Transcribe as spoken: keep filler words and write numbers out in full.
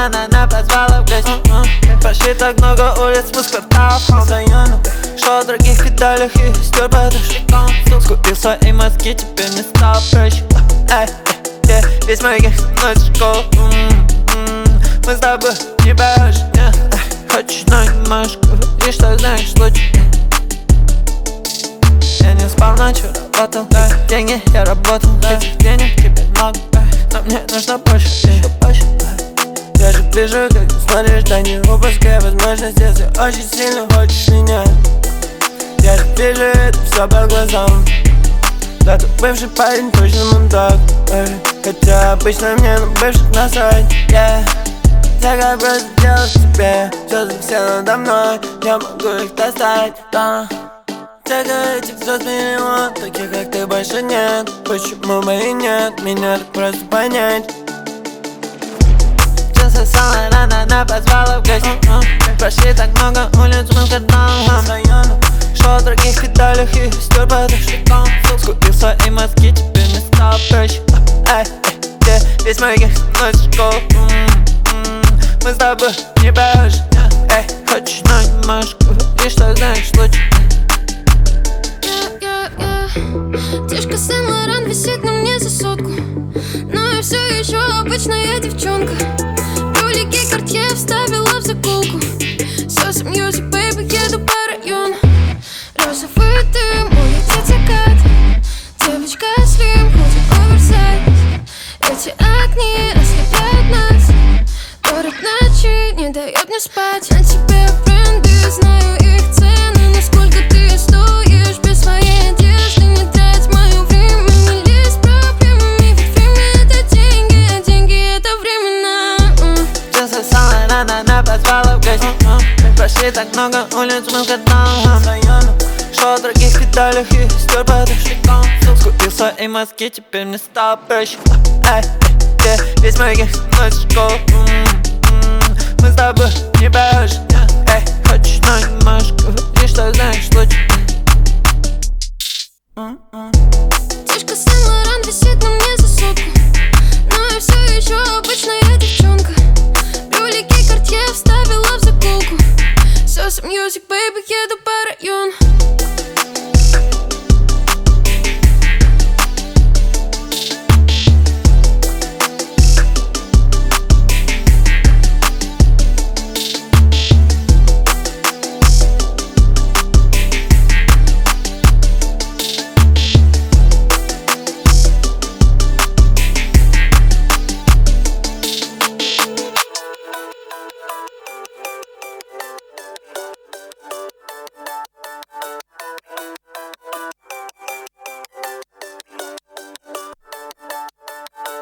она позвала в гости. Прошли так много улиц, мы с кварталов постоянно. Шел в других педалях и стер подушком. Скупил свои мозги, теперь мне стало проще. Эй, эй, весь мой гех со мной в школу. Мы с тобой не похожи. Хочешь, но не можешь говорить, что знаешь лучше. Я не спал ночью, работал. Деньги я работал, этих денег теперь много. Но мне нужно больше, еще больше. Я же вижу, как ты смотришь, да не упускай возможность. Если очень сильно хочешь меня, я же вижу это все по глазам. Да, ты бывший парень, точно мудак. Хотя обычно мне на бывших насрать, yeah. Я как просто делать тебе, все за все надо мной. Я могу их достать, да. Те, этих звезд миллион, таких как ты больше нет. Почему бы и нет, меня так просто понять. Часы самое рано, она позвала в гости. Прошли так много улиц, мы в кварталах. Шел в других педалях и стер подушком. Скупил свои мозги, теперь мне стало проще. Эй, эй, весь мой гех со мной в школу. Мы с тобой не похожи. Эй, хочешь, но не можешь говорить, что знаешь лучше. Тишка Сен-Лоран висит на мне за сотку, но я все еще обычная девчонка. Ролики Картье вставила в заколку. Соса Music, baby, еду по району. Розовый дым, улетит закат. Девочка слим, ходит оверсайз. Эти огни ослепляют нас. Город ночи не дает мне спать. На тебе бренды, знаю их цены. Насколько ты стоишь без своей одежды. Не трать мое время, не лезь с проблемами. Ведь время это деньги, а деньги это временно. Часы самое рано, она позвала в гости. Прошли так много улиц, мы в кварталах. Шел в других педалях и стер подушком. Скупил свои мозги, теперь мне стало проще. Эй, эй, весь мой гех со мной в школу. Мы с тобой не похожи.